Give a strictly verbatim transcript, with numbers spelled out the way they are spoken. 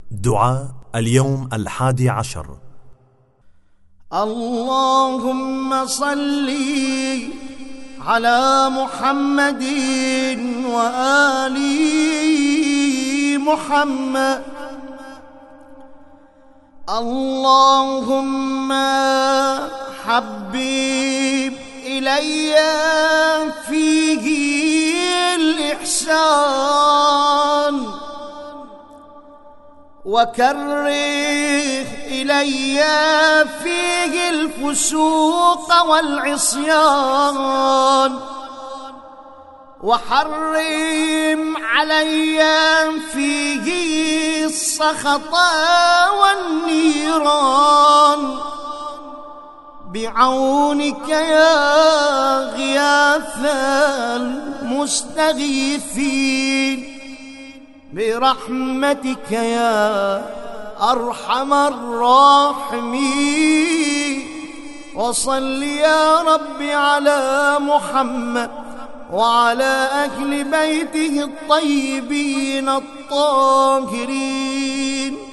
دعاء اليوم الحادي عشر. اللهم صل على محمد وآل محمد. اللهم حبب إلي فيه الإحسان وكره إلي فيه الفسوق والعصيان وحرم علي فيه السخط والنيران بعونك يا غياث المستغيثين برحمتك يا أرحم الراحمين. وصل يا رب على محمد وعلى أهل بيته الطيبين الطاهرين.